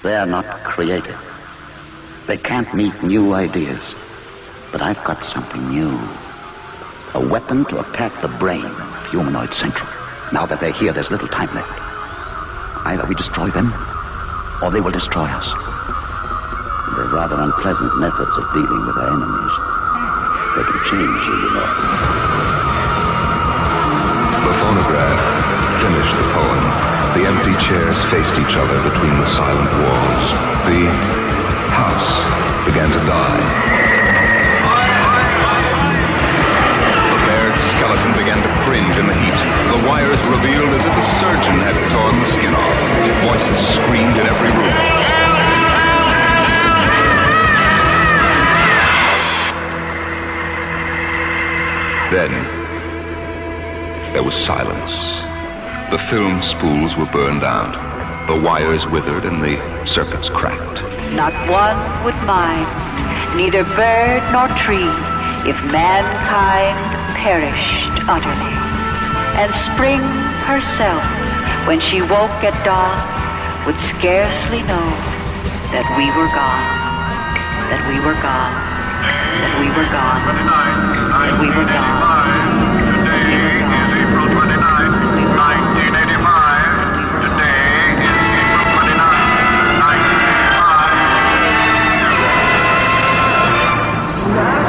They're not creative. They can't meet new ideas. But I've got something new. A weapon to attack the brain of Humanoid Central. Now that they're here, there's little time left. Either we destroy them, or they will destroy us. They're rather unpleasant methods of dealing with our enemies. They can change you know. The phonograph finished the poem. The empty chairs faced each other between the silent walls. The house began to die. Skeleton began to cringe in the heat. The wires revealed as if a surgeon had torn the skin off. Voices screamed in every room. Then, there was silence. The film spools were burned out. The wires withered and the circuits cracked. Not one would mind, neither bird nor tree, if mankind perished utterly. And spring herself, when she woke at dawn, would scarcely know that we were gone, that we were gone, that we were gone, that we were gone. Today is April 29th, 1985. Today is April 29th, 1985. Smash!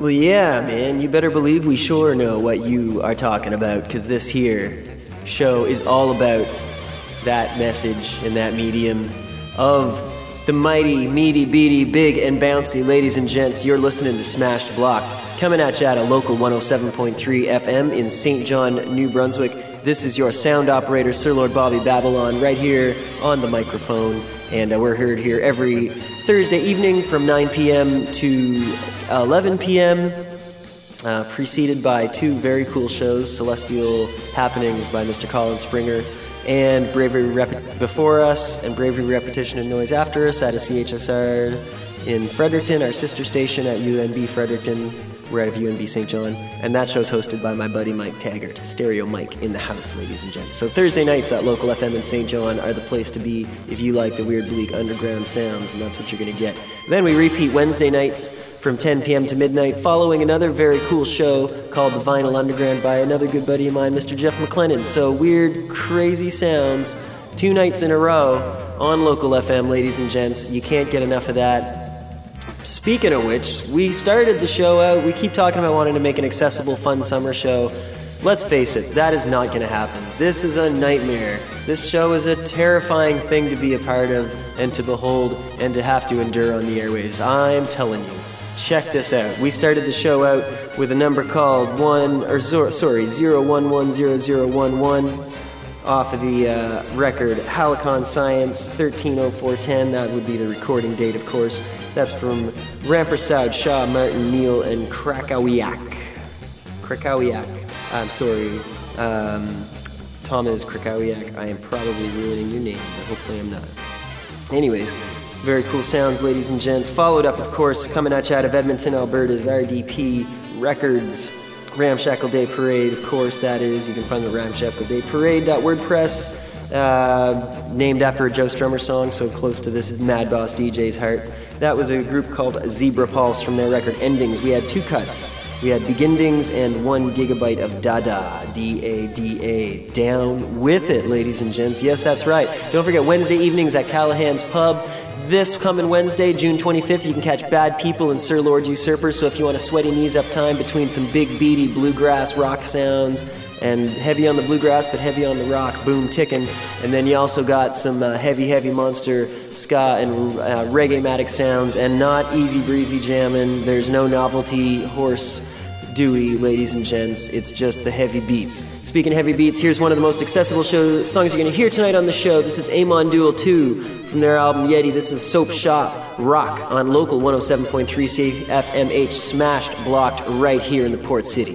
Well, yeah, man, you better believe we sure know what you are talking about, because this here show is all about that message and that medium of the mighty, meaty, beady, big, and bouncy. Ladies and gents, you're listening to Smashed Blocked, coming at you at a local 107.3 FM in St. John, New Brunswick. This is your sound operator, Sir Lord Bobby Babylon, right here on the microphone. And we're heard here every Thursday evening from 9 p.m. to 11 p.m., preceded by two very cool shows, Celestial Happenings by Mr. Colin Springer, and Bravery before us, and Bravery Repetition and Noise after us at a CHSR in Fredericton, our sister station at UNB Fredericton. We're out of UNB St. John, and that show's hosted by my buddy Mike Taggart, Stereo Mike in the house, ladies and gents. So Thursday nights at Local FM in St. John are the place to be if you like the weird, bleak underground sounds, and that's what you're going to get. Then we repeat Wednesday nights from 10 p.m. to midnight, following another very cool show called The Vinyl Underground by another good buddy of mine, Mr. Jeff McLennan. So weird, crazy sounds, 2 nights in a row on Local FM, ladies and gents. You can't get enough of that. Speaking of which, we started the show out, we keep talking about wanting to make an accessible, fun summer show. Let's face it, that is not going to happen. This is a nightmare. This show is a terrifying thing to be a part of and to behold and to have to endure on the airwaves. I'm telling you. Check this out. We started the show out with a number called 0110011 off of the record Halicon Science 130410. That would be the recording date, of course. That's from Rampersad, Shaw, Martin, Neal, and Krakowiak. I'm sorry. Thomas Krakowiak. I am probably ruining your name, but hopefully I'm not. Anyways, very cool sounds, ladies and gents. Followed up, of course, coming at you out of Edmonton, Alberta's RDP Records. Ramshackle Day Parade, of course, that is. You can find the Ramshackle Day Parade.wordpress. Named after a Joe Strummer song, so close to this Mad Boss DJ's heart. That was a group called Zebra Pulse from their record Endings. We had 2 cuts. We had Begindings and 1 gigabyte of Dada, D-A-D-A. Down with it, ladies and gents. Yes, that's right. Don't forget Wednesday evenings at Callahan's Pub. This coming Wednesday, June 25th, you can catch Bad People and Sir Lord Usurper. So if you want a sweaty knees up time between some big beady bluegrass rock sounds and heavy on the bluegrass but heavy on the rock, boom ticking. And then you also got some heavy monster ska and reggae-matic sounds and not easy breezy jamming. There's no novelty horse Dewey, ladies and gents. It's just the heavy beats. Speaking of heavy beats, here's one of the most accessible songs you're going to hear tonight on the show. This is Amon Duel 2 from their album Yeti. This is Soap Shop Rock on Local 107.3 CFMH, smashed, blocked right here in the Port City.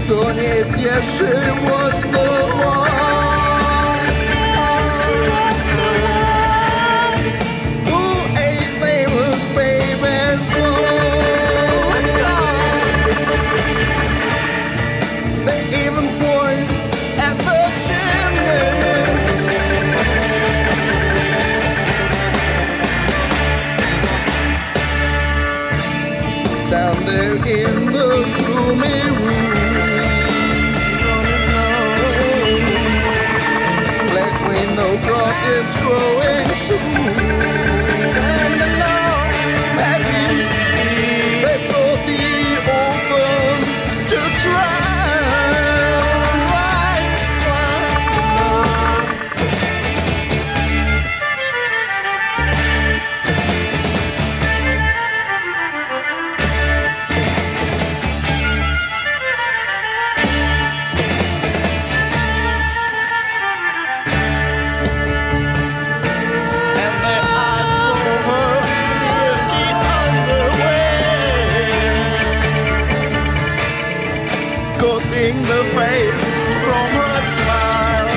Don't it, yes, she was the one. Who a famous baby slow. They even point at the chimney. Down there in the gloomy room, black window grass is growing soon. And along that they brought the orphan to the face from her smile.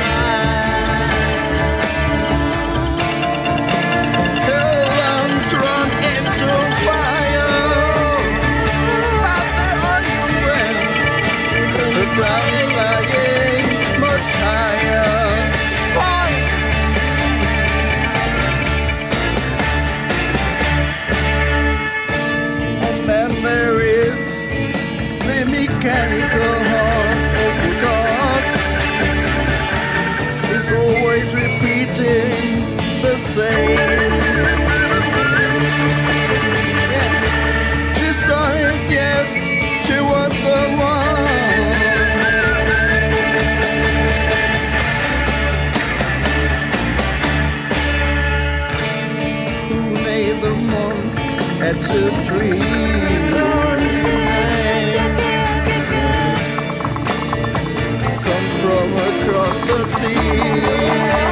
Her lungs run into fire, but they're underway. The ground is flying much higher. And then there is the mechanical always repeating the same. Yeah. She started, yes, she was the one. Who made the monk at a dream? From across the sea.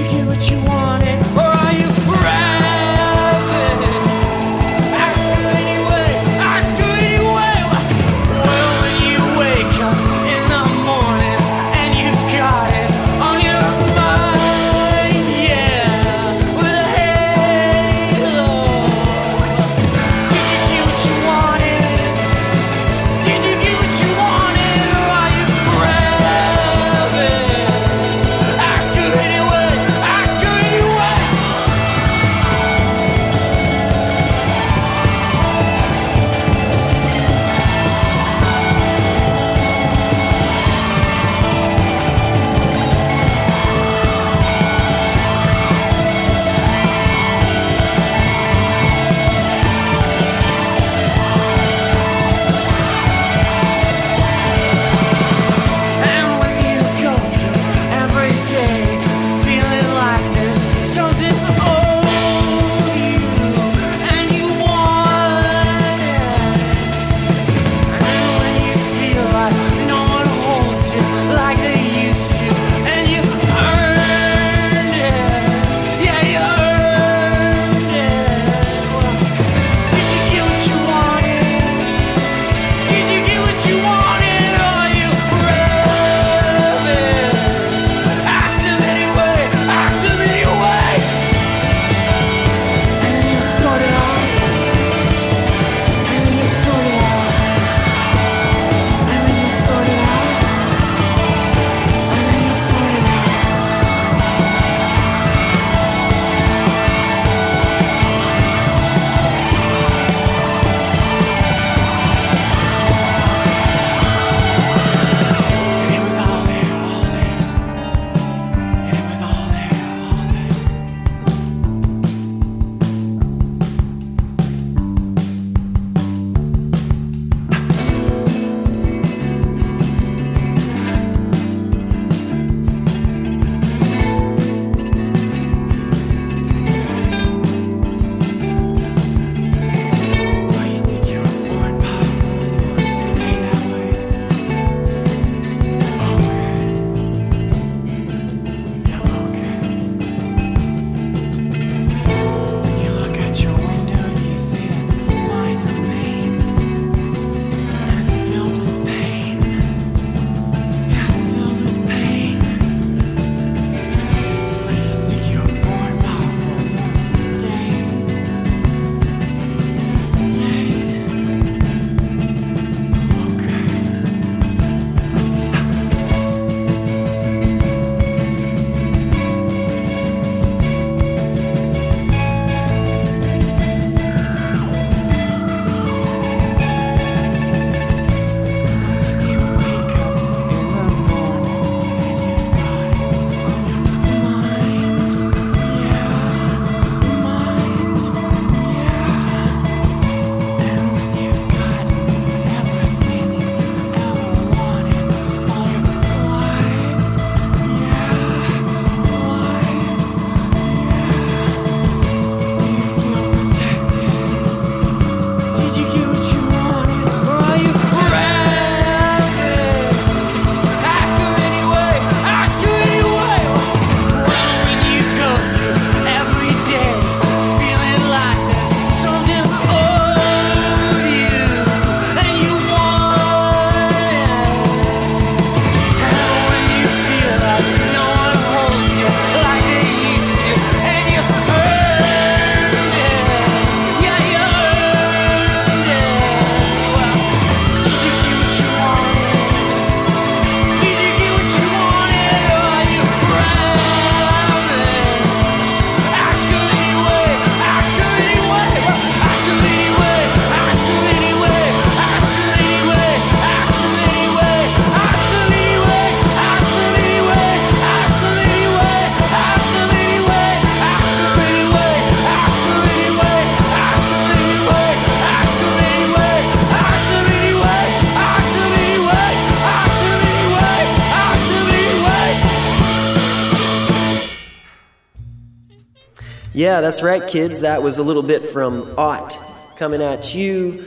Yeah, that's right, kids. That was a little bit from Ought coming at you.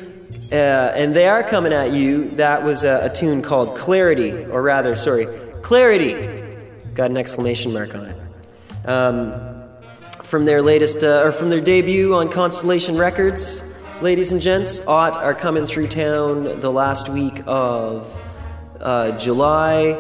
And they are coming at you. That was a tune called Clarity, or rather, sorry, Clarity. Got an exclamation mark on it. From their latest, or from their debut on Constellation Records, ladies and gents, Ought are coming through town the last week of July.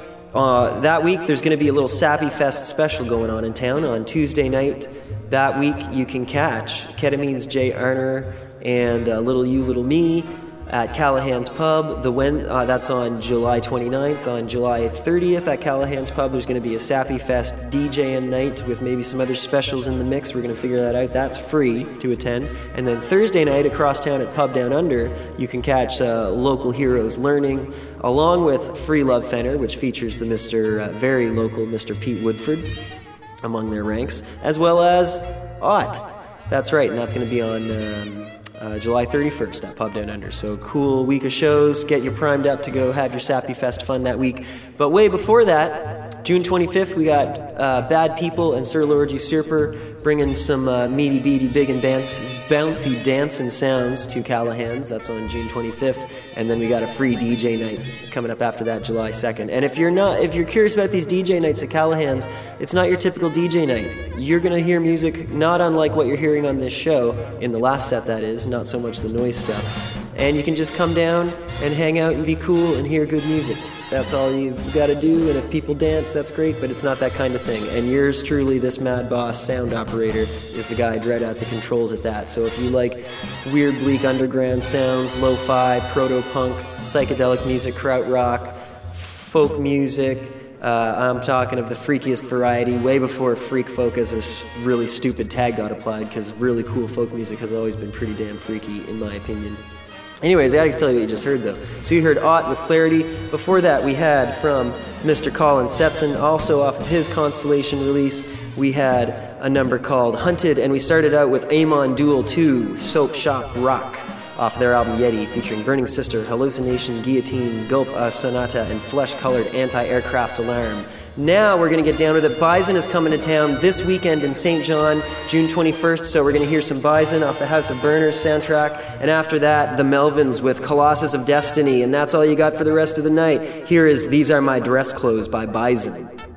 That week, there's going to be a little Sappy Fest special going on in town on Tuesday night. That week, you can catch Ketamine's Jay Arner and Little You, Little Me at Callahan's Pub. That's on July 29th. On July 30th at Callahan's Pub, there's going to be a Sappy Fest DJing night with maybe some other specials in the mix. We're going to figure that out. That's free to attend. And then Thursday night across town at Pub Down Under, you can catch Local Heroes Learning, along with Free Love Fenner, which features the very local Mr. Pete Woodford among their ranks, as well as Ought. That's right, and that's going to be on July 31st at Pub Down Under. So cool week of shows. Get you primed up to go have your Sappy Fest fun that week. But way before that, June 25th, we got Bad People and Sir Lord Usurper bringing some meaty beady big and bouncy dancing sounds to Callahan's. That's on June 25th. And then we got a free DJ night coming up after that, July 2nd. And if you're curious about these DJ nights at Callahan's, it's not your typical DJ night. You're going to hear music not unlike what you're hearing on this show, in the last set that is, not so much the noise stuff. And you can just come down and hang out and be cool and hear good music. That's all you've got to do, and if people dance, that's great, but it's not that kind of thing. And yours truly, this Mad Boss sound operator, is the guy right at the controls at that. So if you like weird, bleak underground sounds, lo-fi, proto-punk, psychedelic music, krautrock, folk music, I'm talking of the freakiest variety, way before freak folk as this really stupid tag got applied, because really cool folk music has always been pretty damn freaky, in my opinion. Anyways, I gotta tell you what you just heard, though. So you heard Ought with Clarity. Before that, we had from Mr. Colin Stetson, also off of his Constellation release, we had a number called Hunted, and we started out with Amon Duel 2, Soap Shop Rock, off their album Yeti, featuring Burning Sister, Hallucination, Guillotine, Gulp Sonata, and Flesh-Colored Anti-Aircraft Alarm. Now we're going to get down with it. Bison is coming to town this weekend in St. John, June 21st, so we're going to hear some Bison off the House of Burners soundtrack, and after that, the Melvins with Colossus of Destiny, and that's all you got for the rest of the night. Here is These Are My Dress Clothes by Bison.